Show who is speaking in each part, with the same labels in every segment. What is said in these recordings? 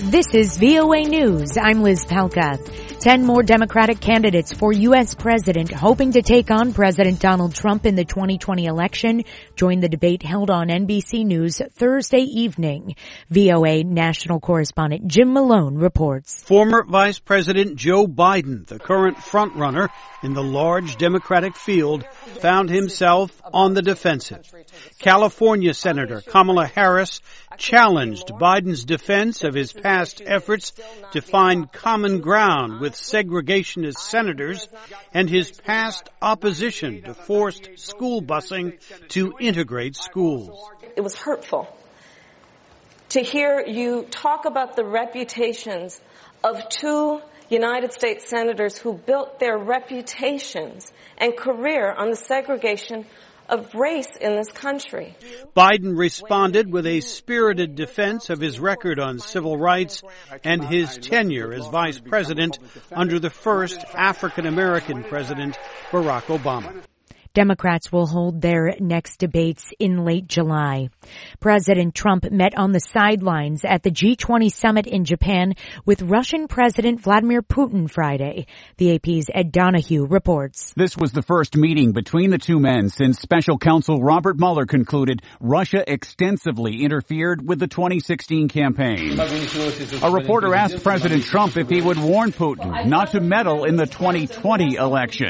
Speaker 1: This is VOA News. I'm Liz Palka. 10 more Democratic candidates for U.S. president hoping to take on President Donald Trump in the 2020 election joined the debate held on NBC News Thursday evening. VOA national correspondent Jim Malone reports.
Speaker 2: Former Vice President Joe Biden, the current frontrunner in the large Democratic field, found himself on the defensive. California Senator Kamala Harris challenged Biden's defense of his past efforts to find common ground with segregationist senators and his past opposition to forced school busing to integrate schools.
Speaker 3: It was hurtful to hear you talk about the reputations of two United States senators who built their reputations and career on the segregation of race in this country.
Speaker 2: Biden responded with a spirited defense of his record on civil rights and his tenure as vice president under the first African-American president, Barack Obama.
Speaker 1: Democrats will hold their next debates in late July. President Trump met on the sidelines at the G20 summit in Japan with Russian President Vladimir Putin Friday. The AP's Ed Donahue reports.
Speaker 4: This was the first meeting between the two men since special counsel Robert Mueller concluded Russia extensively interfered with the 2016 campaign. A reporter asked President Trump if he would warn Putin not to meddle in the 2020 election.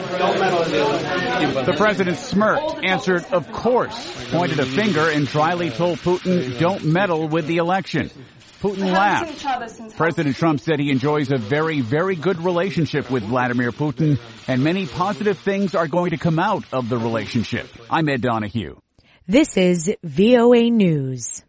Speaker 4: The president smirked, answered, of course, pointed a finger and dryly told Putin, don't meddle with the election. Putin laughed. President Trump said he enjoys a very, very good relationship with Vladimir Putin, and many positive things are going to come out of the relationship. I'm Ed Donahue.
Speaker 1: This is VOA News.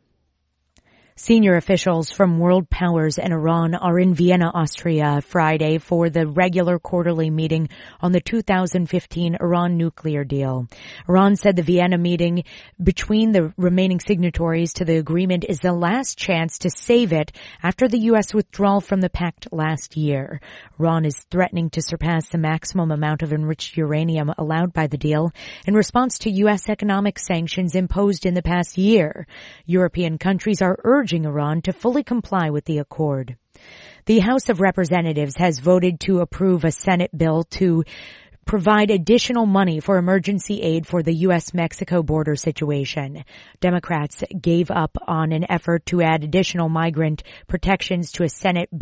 Speaker 1: Senior officials from world powers and Iran are in Vienna, Austria, Friday for the regular quarterly meeting on the 2015 Iran nuclear deal. Iran said the Vienna meeting between the remaining signatories to the agreement is the last chance to save it after the U.S. withdrawal from the pact last year. Iran is threatening to surpass the maximum amount of enriched uranium allowed by the deal in response to U.S. economic sanctions imposed in the past year. European countries are urging Iran to fully comply with the accord. The House of Representatives has voted to approve a Senate bill to provide additional money for emergency aid for the U.S.-Mexico border situation. Democrats gave up on an effort to add additional migrant protections to a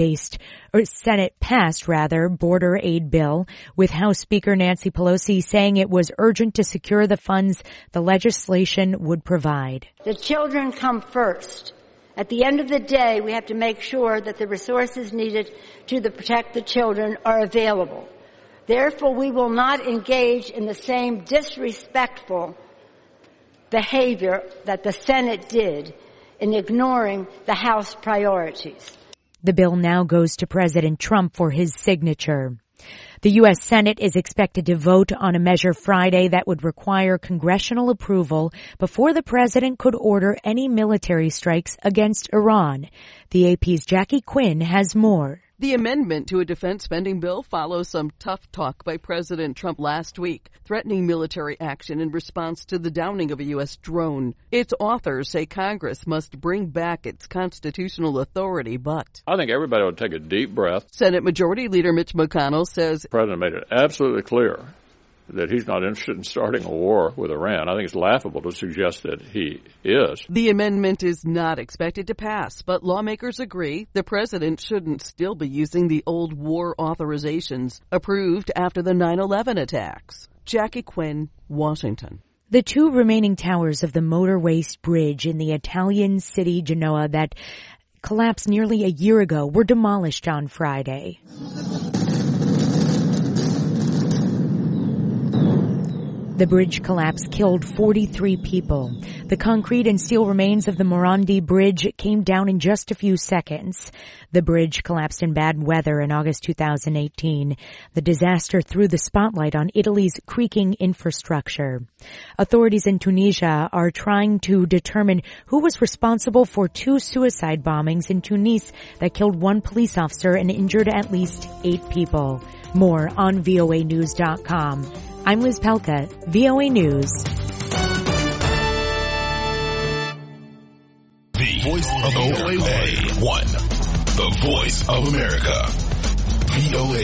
Speaker 1: Senate-passed border aid bill, with House Speaker Nancy Pelosi saying it was urgent to secure the funds the legislation would provide.
Speaker 5: The children come first. At the end of the day, we have to make sure that the resources needed to protect the children are available. Therefore, we will not engage in the same disrespectful behavior that the Senate did in ignoring the House priorities.
Speaker 1: The bill now goes to President Trump for his signature. The U.S. Senate is expected to vote on a measure Friday that would require congressional approval before the president could order any military strikes against Iran. The AP's Jackie Quinn has more.
Speaker 6: The amendment to a defense spending bill follows some tough talk by President Trump last week, threatening military action in response to the downing of a U.S. drone. Its authors say Congress must bring back its constitutional authority, but
Speaker 7: I think everybody would take a deep breath.
Speaker 6: Senate Majority Leader Mitch McConnell says
Speaker 7: the president made it absolutely clear that he's not interested in starting a war with Iran. I think it's laughable to suggest that he is.
Speaker 6: The amendment is not expected to pass, but lawmakers agree the president shouldn't still be using the old war authorizations approved after the 9/11 attacks. Jackie Quinn, Washington.
Speaker 1: The two remaining towers of the motor waste bridge in the Italian city Genoa that collapsed nearly a year ago were demolished on Friday. The bridge collapse killed 43 people. The concrete and steel remains of the Morandi Bridge came down in just a few seconds. The bridge collapsed in bad weather in August 2018. The disaster threw the spotlight on Italy's creaking infrastructure. Authorities in Tunisia are trying to determine who was responsible for two suicide bombings in Tunis that killed one police officer and injured at least 8 people. More on voanews.com. I'm Liz Pelka, VOA News.
Speaker 8: The voice of OA1. the voice of America. VOA